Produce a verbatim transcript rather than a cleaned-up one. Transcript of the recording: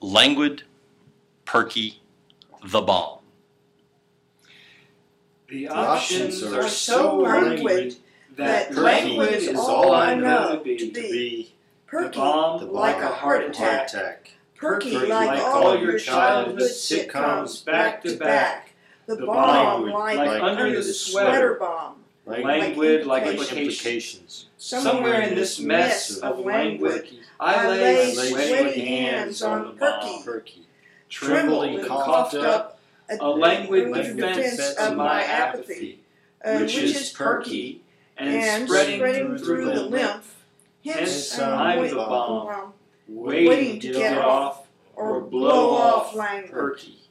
languid, perky, the bomb. The options options are are so so languid languid that that languid languid is is all all I I know know to be. to be. The Perky, bomb, like a heart attack. perky, Perky, like all your childhood sitcoms back to back. The The bomb, bomb, like, like under the sweater bomb. Languid, like implications. implications. Somewhere in this mess of languid, I I lay lay sweaty sweaty hands hands on on the bomb. Perky, Trembled and coughed up a languid defense of my apathy, uh, which is perky and and spreading spreading through the lymph. Hence, Hence I'm I'm wait- the bomb, bomb, waiting to get off or or blow off languid. perky.